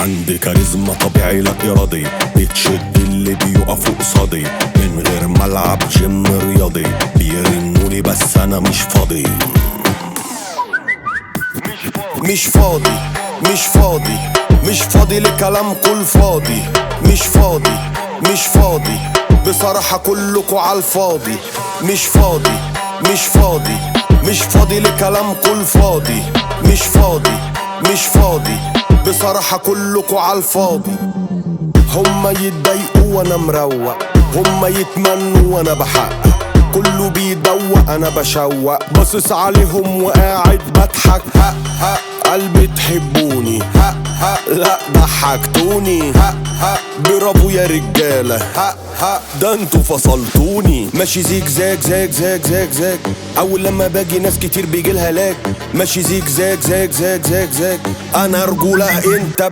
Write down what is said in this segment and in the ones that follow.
عندي كاريزما طبيعي لا ارادي، بتشد اللي بيقفوا قصادي، من غير ملعب جيم رياضي، بيرنولي بس انا مش فاضي. مش فاضي مش فاضي مش فاضي لكلامكوا الفاضي. مش فاضي مش فاضي بصراحة كلكوا عالفاضي. مش فاضي مش فاضي مش فاضي لكلامكوا الفاضي. مش فاضي مش فاضي بصراحة كلكوا عالفاضي. هما يتضايقوا وانا مروق، هما يتمنوا وانا بحقق، كله بيدوق انا بشوق، باصص عليهم وقاعد بضحك. ها ها قلبي تحبوني، ها ها لا ضحكتوني، ها ها برافو يا رجاله، ها ها ده انتوا فصلتوني. ماشي زيك زاك زاك زاك زاك زاك، اول لما باجي ناس كتير بيجيلها لاك. ماشي زيك زاك زاك زاك زاك زاك، انا رجوله انت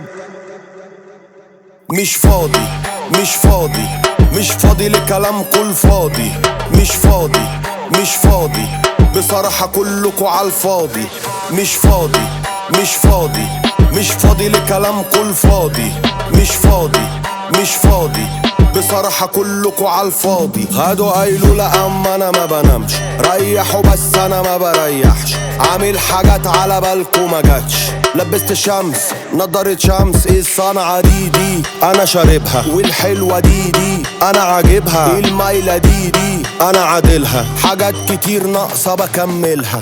مش فاضي مش فاضي مش فاضي لكلامكوا الفاضي. مش فاضي مش فاضي بصراحة كلكوا عالفاضي. مش فاضي مش فاضي مش فاضي لكلامكوا الفاضي. مش فاضي مش فاضي بصراحة كلكوا عالفاضي. خدوا قايلوا لا اما انا ما بنامش، ريحوا بس انا ما بريحش، عامل حاجات على بالكوا ما جاتش. لبست شمس نضارة شمس، ايه الصنعة دي انا شاربها، والحلوة دي انا عاجبها، ايه المايلة دي انا عادلها، حاجات كتير ناقصة بكملها.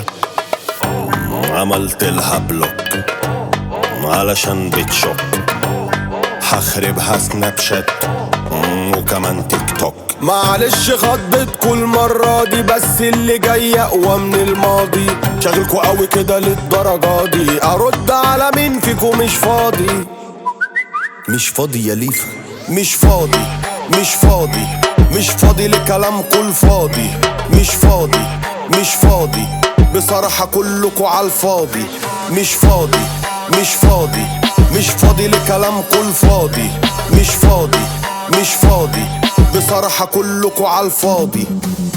عملت لها بلوك علشان بتشوك، هخربها سناب شات وكمان تيك توك. معلش خضت كل مرة دي، بس اللي جاي اقوى من الماضي. شاغلكوا قوي كده للدرجة دي، ارد على مين فيكوا مش فاضي. مش فاضي يا ليفا. مش فاضي مش فاضي مش فاضي لكلامكوا الفاضي. مش فاضي مش فاضي بصراحة كلكوا عالفاضي. مش فاضي مش فاضي مش فاضي لكلامكوا الفاضي. مش فاضي مش فاضي بصراحة كلكوا عالفاضي.